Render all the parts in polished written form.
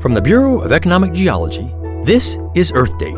From the Bureau of Economic Geology, this is Earth Date.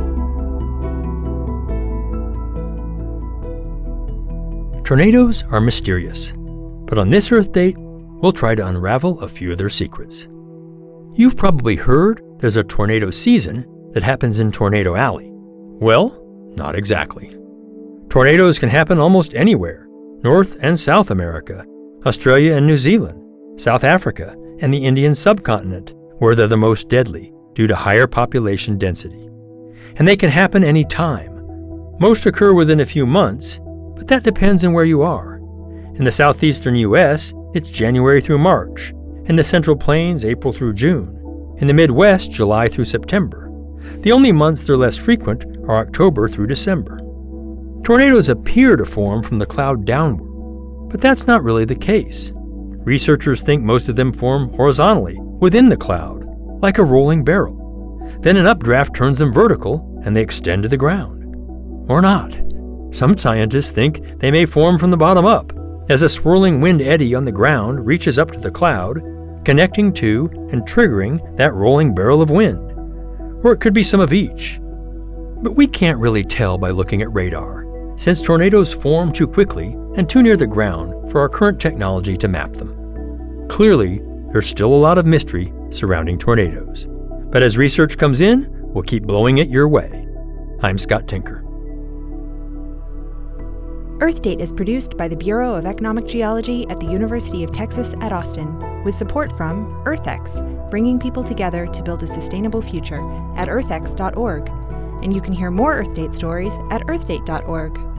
Tornadoes are mysterious, but on this Earth Date, we'll try to unravel a few of their secrets. You've probably heard there's a tornado season that happens in Tornado Alley. Well, not exactly. Tornadoes can happen almost anywhere: North and South America, Australia and New Zealand, South Africa, and the Indian subcontinent, where they're the most deadly due to higher population density. And they can happen any time. Most occur within a few months, but that depends on where you are. In the southeastern U.S., it's January through March. In the Central Plains, April through June. In the Midwest, July through September. The only months they're less frequent are October through December. Tornadoes appear to form from the cloud downward, but that's not really the case. Researchers think most of them form horizontally, within the cloud, like a rolling barrel. Then an updraft turns them vertical and they extend to the ground. Or not. Some scientists think they may form from the bottom up, as a swirling wind eddy on the ground reaches up to the cloud, connecting to and triggering that rolling barrel of wind. Or it could be some of each. But we can't really tell by looking at radar, since tornadoes form too quickly and too near the ground for our current technology to map them. Clearly, there's still a lot of mystery surrounding tornadoes. But as research comes in, we'll keep blowing it your way. I'm Scott Tinker. Earth Date is produced by the Bureau of Economic Geology at the University of Texas at Austin, with support from EarthX, bringing people together to build a sustainable future at earthx.org. And you can hear more Earth Date stories at earthdate.org.